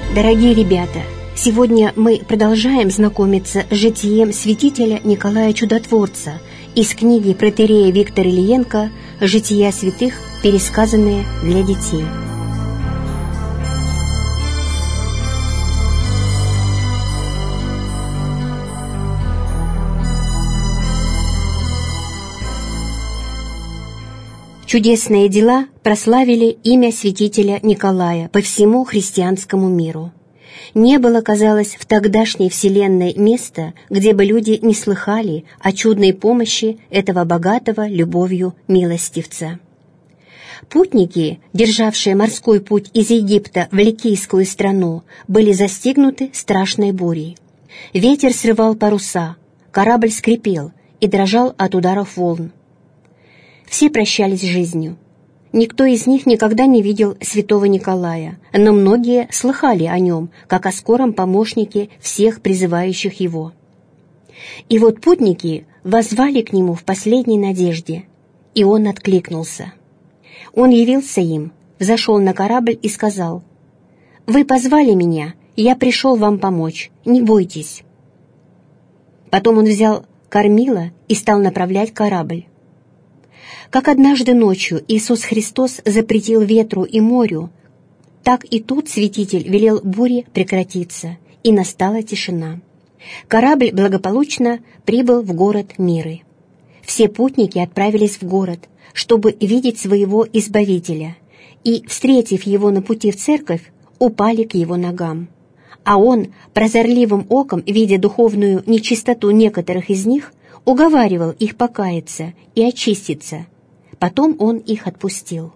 Дорогие ребята, сегодня мы продолжаем знакомиться с житием святителя Николая Чудотворца из книги протоиерея Виктора Ильенко «Жития святых, пересказанные для детей». Чудесные дела прославили имя святителя Николая по всему христианскому миру. Не было, казалось, в тогдашней вселенной места, где бы люди не слыхали о чудной помощи этого богатого любовью милостивца. Путники, державшие морской путь из Египта в Ликийскую страну, были застигнуты страшной бурей. Ветер срывал паруса, корабль скрипел и дрожал от ударов волн. Все прощались с жизнью. Никто из них никогда не видел святого Николая, но многие слыхали о нем, как о скором помощнике всех призывающих его. И вот путники воззвали к нему в последней надежде, и он откликнулся. Он явился им, взошел на корабль и сказал: «Вы позвали меня, я пришел вам помочь, не бойтесь». Потом он взял кормило и стал направлять корабль. Как однажды ночью Иисус Христос запретил ветру и морю, так и тут святитель велел буре прекратиться, и настала тишина. Корабль благополучно прибыл в город Миры. Все путники отправились в город, чтобы видеть своего Избавителя, и, встретив его на пути в церковь, упали к его ногам. А он, прозорливым оком, видя духовную нечистоту некоторых из них, уговаривал их покаяться и очиститься. Потом он их отпустил.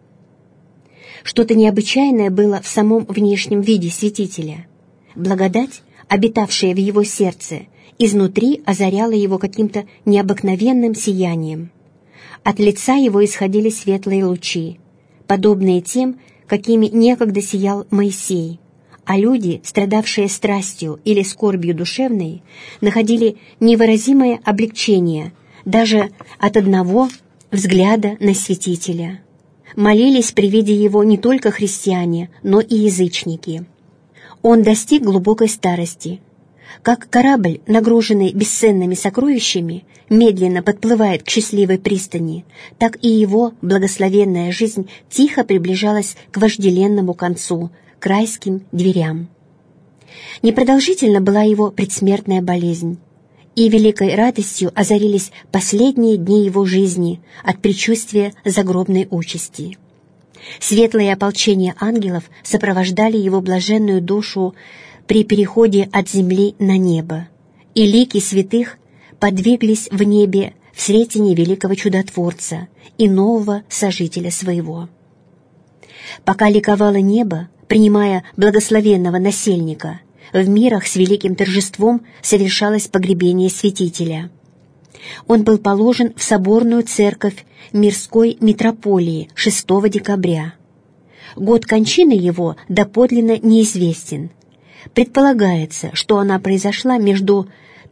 Что-то необычайное было в самом внешнем виде святителя. Благодать, обитавшая в его сердце, изнутри озаряла его каким-то необыкновенным сиянием. От лица его исходили светлые лучи, подобные тем, какими некогда сиял Моисей, а люди, страдавшие страстью или скорбью душевной, находили невыразимое облегчение даже от одного взгляда на святителя. Молились при виде его не только христиане, но и язычники. Он достиг глубокой старости. Как корабль, нагруженный бесценными сокровищами, медленно подплывает к счастливой пристани, так и его благословенная жизнь тихо приближалась к вожделенному концу, к райским дверям. Непродолжительна была его предсмертная болезнь, и великой радостью озарились последние дни его жизни от предчувствия загробной участи. Светлое ополчение ангелов сопровождали его блаженную душу при переходе от земли на небо, и лики святых подвиглись в небе в сретении великого чудотворца и нового сожителя своего. Пока ликовало небо, принимая благословенного насельника, в мирах с великим торжеством совершалось погребение святителя. Он был положен в соборную церковь Мирской митрополии 6 декабря. Год кончины его доподлинно неизвестен. Предполагается, что она произошла между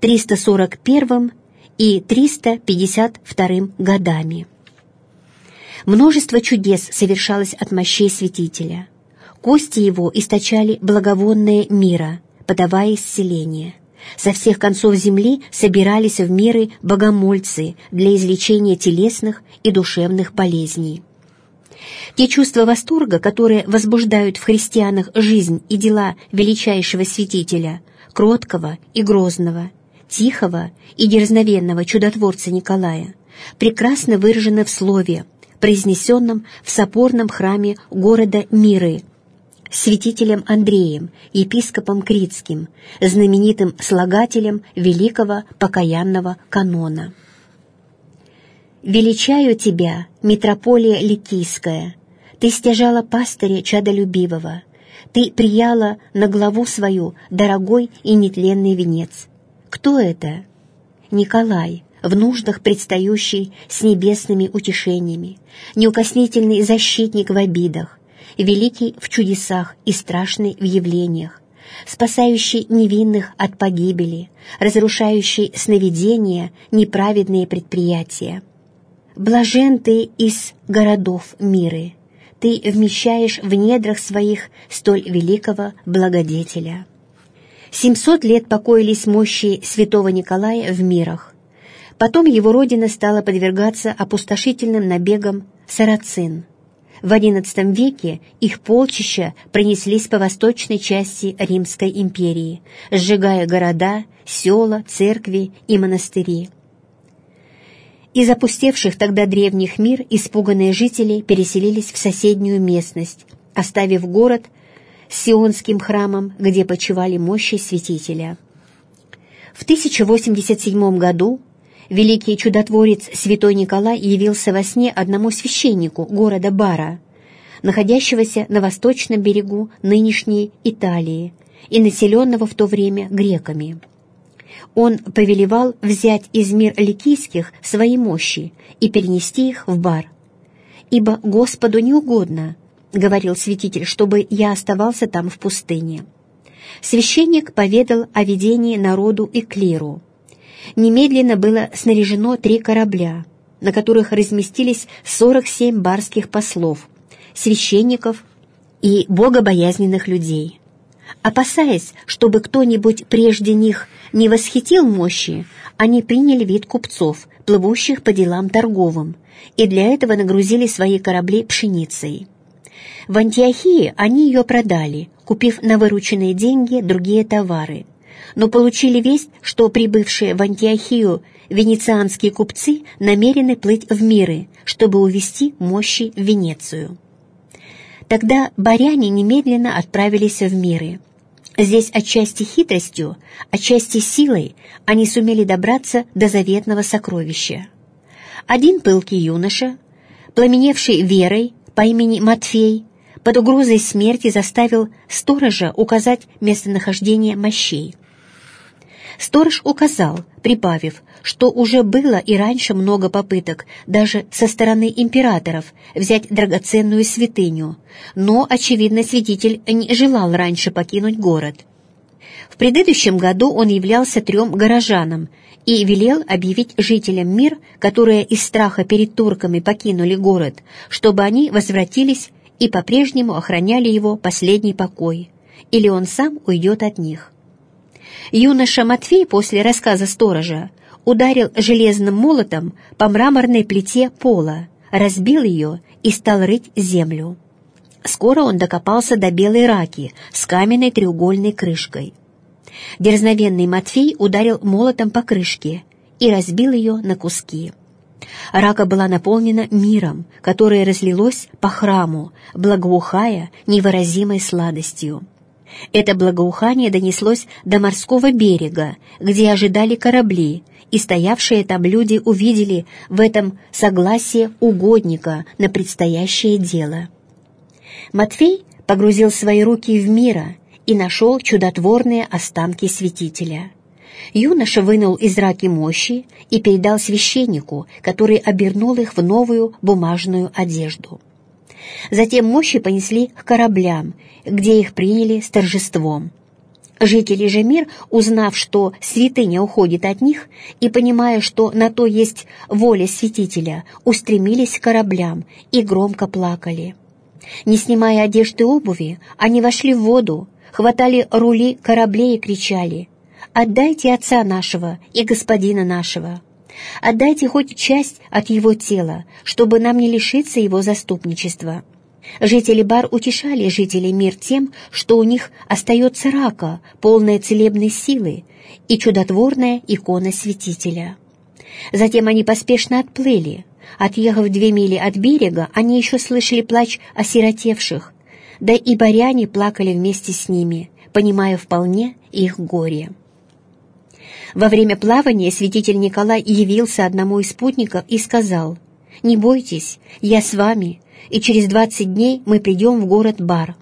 341 и 352 годами. Множество чудес совершалось от мощей святителя. Кости его источали благовонное мира, подавая исцеление. Со всех концов земли собирались в миры богомольцы для излечения телесных и душевных болезней. Те чувства восторга, которые возбуждают в христианах жизнь и дела величайшего святителя, кроткого и грозного, тихого и дерзновенного чудотворца Николая, прекрасно выражены в слове, произнесенном в соборном храме города Миры, святителем Андреем, епископом Критским, знаменитым слагателем великого покаянного канона. «Величаю тебя, митрополия Ликийская, ты стяжала пастыря чадолюбивого, ты прияла на главу свою дорогой и нетленный венец. Кто это? Николай, в нуждах предстающий с небесными утешениями, неукоснительный защитник в обидах, великий в чудесах и страшный в явлениях, спасающий невинных от погибели, разрушающий сновидения, неправедные предприятия. Блажен ты из городов Миры, ты вмещаешь в недрах своих столь великого благодетеля». 700 лет покоились мощи святого Николая в Мирах. Потом его родина стала подвергаться опустошительным набегам сарацин. В XI веке их полчища пронеслись по восточной части Римской империи, сжигая города, села, церкви и монастыри. Из опустевших тогда древних мир испуганные жители переселились в соседнюю местность, оставив город с Сионским храмом, где почивали мощи святителя. В 1087 году великий чудотворец святой Николай явился во сне одному священнику города Бара, находящегося на восточном берегу нынешней Италии и населенного в то время греками. Он повелевал взять из мир ликийских свои мощи и перенести их в Бар. «Ибо Господу не угодно, — говорил святитель, — чтобы я оставался там в пустыне». Священник поведал о видении народу и клиру. Немедленно было снаряжено 3 корабля, на которых разместились 47 барских послов, священников и богобоязненных людей. Опасаясь, чтобы кто-нибудь прежде них не восхитил мощи, они приняли вид купцов, плывущих по делам торговым, и для этого нагрузили свои корабли пшеницей. В Антиохии они ее продали, купив на вырученные деньги другие товары, но получили весть, что прибывшие в Антиохию венецианские купцы намерены плыть в Миры, чтобы увезти мощи в Венецию. Тогда баряне немедленно отправились в Миры. Здесь отчасти хитростью, отчасти силой они сумели добраться до заветного сокровища. Один пылкий юноша, пламеневший верой по имени Матфей, под угрозой смерти заставил сторожа указать местонахождение мощей. Сторож указал, прибавив, что уже было и раньше много попыток, даже со стороны императоров, взять драгоценную святыню, но, очевидно, святитель не желал раньше покинуть город. В предыдущем году он являлся 3 горожанам и велел объявить жителям мир, которые из страха перед турками покинули город, чтобы они возвратились и по-прежнему охраняли его последний покой, или он сам уйдет от них. Юноша Матфей после рассказа сторожа ударил железным молотом по мраморной плите пола, разбил ее и стал рыть землю. Скоро он докопался до белой раки с каменной треугольной крышкой. Дерзновенный Матфей ударил молотом по крышке и разбил ее на куски. Рака была наполнена миром, которое разлилось по храму, благоухая невыразимой сладостью. Это благоухание донеслось до морского берега, где ожидали корабли, и стоявшие там люди увидели в этом согласие угодника на предстоящее дело. Матфей погрузил свои руки в мира и нашел чудотворные останки святителя. Юноша вынул из раки мощи и передал священнику, который обернул их в новую бумажную одежду. Затем мощи понесли к кораблям, где их приняли с торжеством. Жители же мир, узнав, что святыня уходит от них, и понимая, что на то есть воля святителя, устремились к кораблям и громко плакали. Не снимая одежды и обуви, они вошли в воду, хватали рули кораблей и кричали: «Отдайте отца нашего и господина нашего! Отдайте хоть часть от его тела, чтобы нам не лишиться его заступничества». Жители Бар утешали жителей мир тем, что у них остается рака, полная целебной силы, и чудотворная икона святителя. Затем они поспешно отплыли. Отъехав 2 мили от берега, они еще слышали плач осиротевших, да и баряне плакали вместе с ними, понимая вполне их горе. Во время плавания святитель Николай явился одному из спутников и сказал: «Не бойтесь, я с вами, и через 20 дней мы придем в город Бар».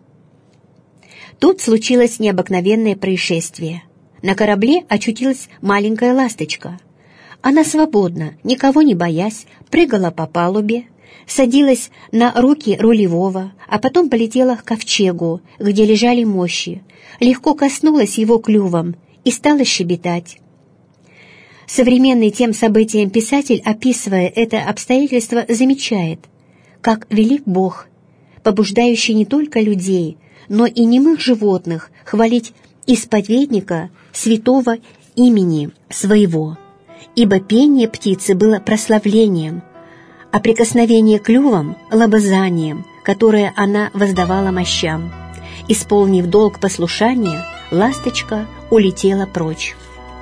Тут случилось необыкновенное происшествие. На корабле очутилась маленькая ласточка. Она свободно, никого не боясь, прыгала по палубе, садилась на руки рулевого, а потом полетела к ковчегу, где лежали мощи, легко коснулась его клювом и стала щебетать. Современный тем событиям писатель, описывая это обстоятельство, замечает, как велик Бог, побуждающий не только людей, но и немых животных хвалить исповедника святого имени своего. Ибо пение птицы было прославлением, а прикосновение клювом — лобызанием, которое она воздавала мощам. Исполнив долг послушания, ласточка улетела прочь.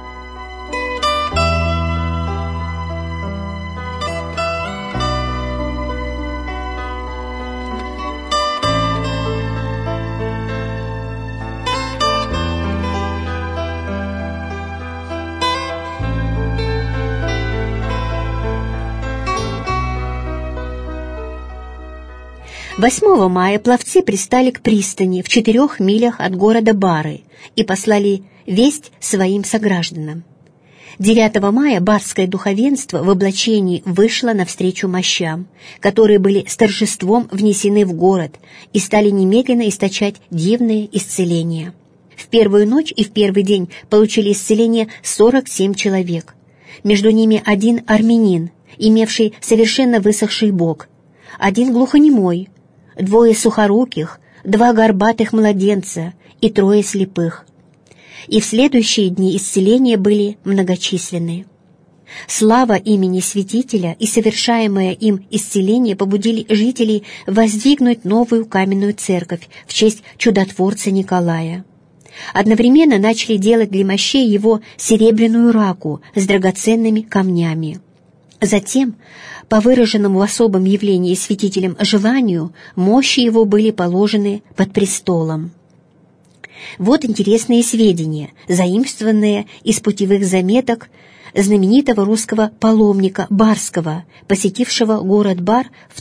«8 мая пловцы пристали к пристани в 4 милях от города Бары и послали весть своим согражданам. 9 мая барское духовенство в облачении вышло навстречу мощам, которые были с торжеством внесены в город и стали немедленно источать дивные исцеления. В первую ночь и в первый день получили исцеление 47 человек, между ними 1 армянин, имевший совершенно высохший бок, 1 глухонемой, 2 сухоруких, 2 горбатых младенца и 3 слепых. И в следующие дни исцеления были многочисленны. Слава имени святителя и совершаемое им исцеление побудили жителей воздвигнуть новую каменную церковь в честь чудотворца Николая. Одновременно начали делать для мощей его серебряную раку с драгоценными камнями. Затем, по выраженному в особом явлении святителем желанию, мощи его были положены под престолом. Вот интересные сведения, заимствованные из путевых заметок знаменитого русского паломника Барского, посетившего город Бар в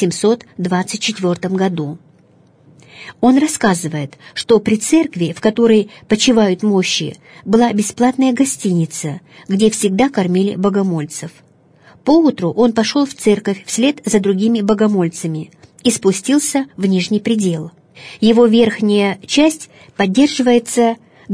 1724 году. Он рассказывает, что при церкви, в которой почивают мощи, была бесплатная гостиница, где всегда кормили богомольцев. Поутру он пошел в церковь вслед за другими богомольцами и спустился в нижний предел. Его верхняя часть поддерживается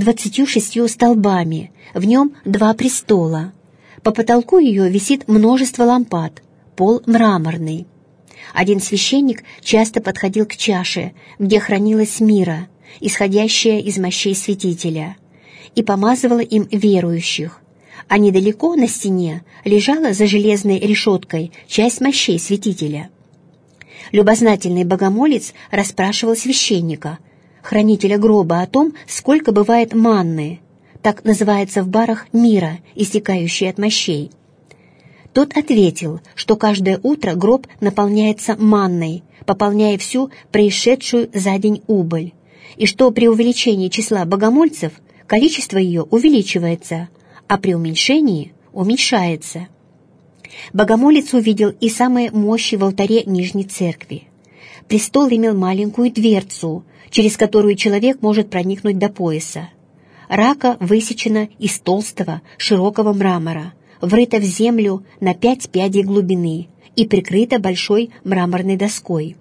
26 столбами, в нем 2 престола. По потолку ее висит множество лампад, пол мраморный. Один священник часто подходил к чаше, где хранилась мира, исходящая из мощей святителя, и помазывала им верующих, а недалеко на стене лежала за железной решеткой часть мощей святителя. Любознательный богомолец расспрашивал священника, хранителя гроба, о том, сколько бывает манны, так называется в барах мира, истекающей от мощей. Тот ответил, что каждое утро гроб наполняется манной, пополняя всю происшедшую за день убыль, и что при увеличении числа богомольцев количество ее увеличивается, а при уменьшении уменьшается. Богомолец увидел и самые мощи в алтаре Нижней Церкви. Престол имел маленькую дверцу, через которую человек может проникнуть до пояса. Рака высечена из толстого, широкого мрамора, врыта в землю на 5 пядей глубины и прикрыта большой мраморной доской.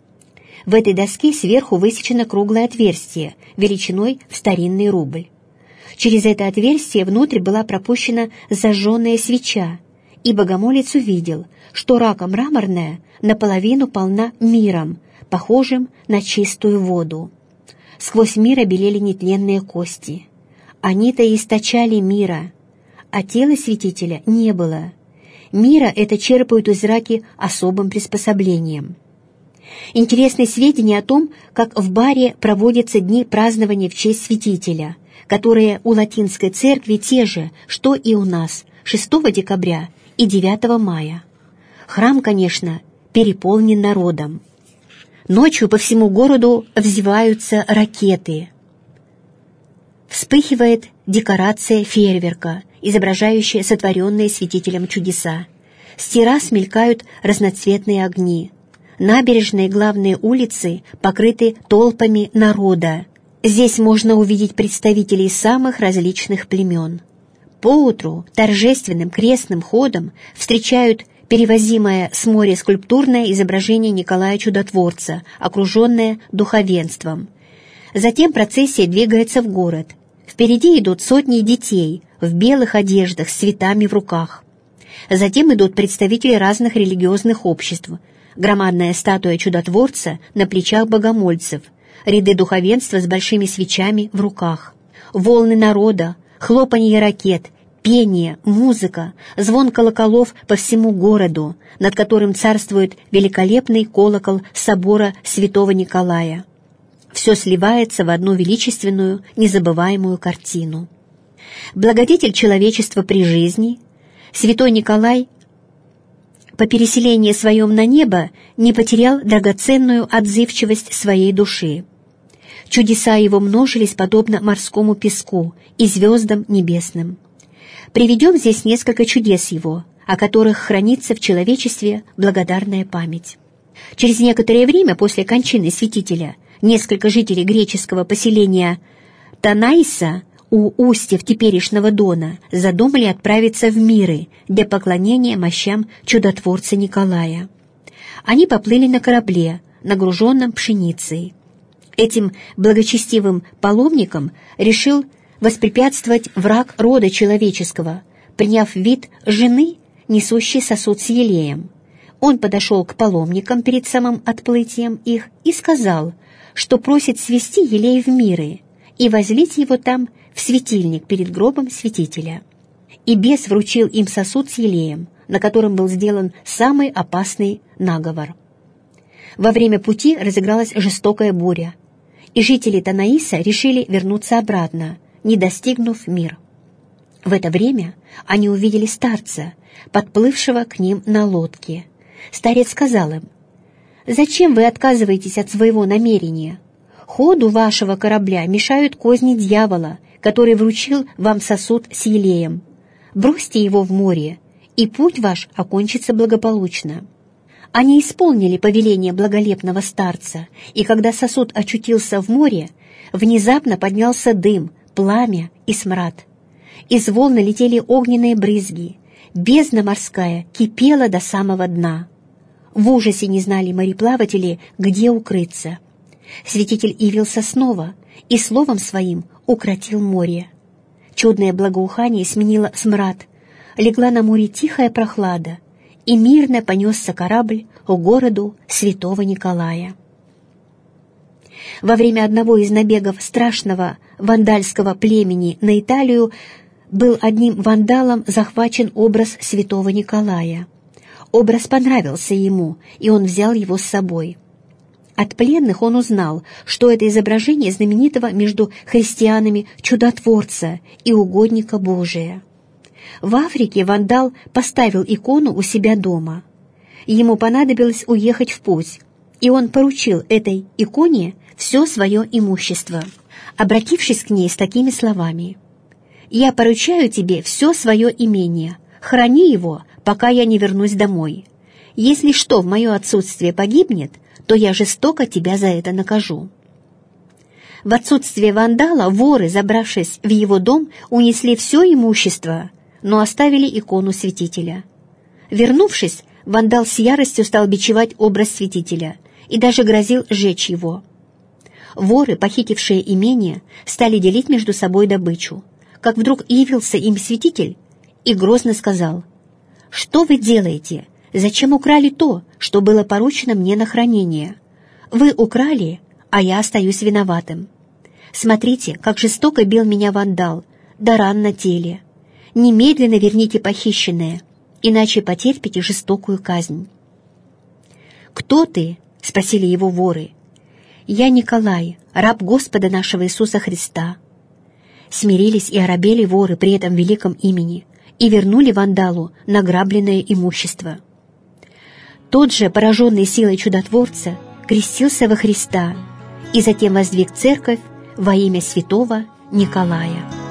В этой доске сверху высечено круглое отверстие, величиной в старинный рубль. Через это отверстие внутрь была пропущена зажженная свеча, и богомолец увидел, что рака мраморная наполовину полна миром, похожим на чистую воду. Сквозь мира белели нетленные кости. Они-то и источали мира, а тела святителя не было. Мира это черпают из раки особым приспособлением. Интересны сведения о том, как в Баре проводятся дни празднования в честь святителя, которые у латинской церкви те же, что и у нас, 6 декабря и 9 мая. Храм, конечно, переполнен народом. Ночью по всему городу взрываются ракеты. Вспыхивает декорация фейерверка, изображающая сотворенные святителем чудеса. С террас мелькают разноцветные огни. Набережные главные улицы покрыты толпами народа. Здесь можно увидеть представителей самых различных племен. Поутру торжественным крестным ходом встречают перевозимое с моря скульптурное изображение Николая Чудотворца, окруженное духовенством. Затем процессия двигается в город. Впереди идут сотни детей в белых одеждах с цветами в руках. Затем идут представители разных религиозных обществ, громадная статуя чудотворца на плечах богомольцев, ряды духовенства с большими свечами в руках, волны народа, хлопанье ракет, пение, музыка, звон колоколов по всему городу, над которым царствует великолепный колокол собора святого Николая. Все сливается в одну величественную, незабываемую картину. Благодетель человечества при жизни, святой Николай по переселении своем на небо не потерял драгоценную отзывчивость своей души. Чудеса его множились подобно морскому песку и звездам небесным. Приведем здесь несколько чудес его, о которых хранится в человечестве благодарная память. Через некоторое время после кончины святителя несколько жителей греческого поселения Танаиса у устьев теперешнего Дона задумали отправиться в Миры для поклонения мощам чудотворца Николая. Они поплыли на корабле, нагруженном пшеницей. Этим благочестивым паломникам решил воспрепятствовать враг рода человеческого, приняв вид жены, несущей сосуд с елеем. Он подошел к паломникам перед самым отплытием их и сказал, что просит свести елей в Миры и возлить его там в светильник перед гробом святителя. И бес вручил им сосуд с елеем, на котором был сделан самый опасный наговор. Во время пути разыгралась жестокая буря, и жители Танаиса решили вернуться обратно, не достигнув Мир. В это время они увидели старца, подплывшего к ним на лодке. Старец сказал им: «Зачем вы отказываетесь от своего намерения? Ходу вашего корабля мешают козни дьявола, который вручил вам сосуд с елеем. Бросьте его в море, и путь ваш окончится благополучно». Они исполнили повеление благолепного старца, и когда сосуд очутился в море, внезапно поднялся дым, пламя и смрад. Из волн летели огненные брызги, бездна морская кипела до самого дна. В ужасе не знали мореплаватели, где укрыться. Святитель явился снова и словом своим укротил море. Чудное благоухание сменило смрад, легла на море тихая прохлада, и мирно понесся корабль к городу святого Николая. Во время одного из набегов страшного вандальского племени на Италию был одним вандалом захвачен образ святого Николая. Образ понравился ему, и он взял его с собой. От пленных он узнал, что это изображение знаменитого между христианами чудотворца и угодника Божия. В Африке вандал поставил икону у себя дома. Ему понадобилось уехать в путь, и он поручил этой иконе все свое имущество, обратившись к ней с такими словами: «Я поручаю тебе все свое имение, храни его, пока я не вернусь домой. Если что в мое отсутствие погибнет, то я жестоко тебя за это накажу». В отсутствие вандала воры, забравшись в его дом, унесли все имущество, но оставили икону святителя. Вернувшись, вандал с яростью стал бичевать образ святителя и даже грозил сжечь его. Воры, похитившие имение, стали делить между собой добычу, как вдруг явился им святитель и грозно сказал: «Что вы делаете? Зачем украли то, что было поручено мне на хранение? Вы украли, а я остаюсь виноватым. Смотрите, как жестоко бил меня вандал, да ран на теле. Немедленно верните похищенное, иначе потерпите жестокую казнь». «Кто ты?» — спросили его воры. «Я Николай, раб Господа нашего Иисуса Христа». Смирились и оробели воры при этом великом имени и вернули вандалу награбленное имущество. Тот же, пораженный силой чудотворца, крестился во Христа и затем воздвиг церковь во имя святого Николая.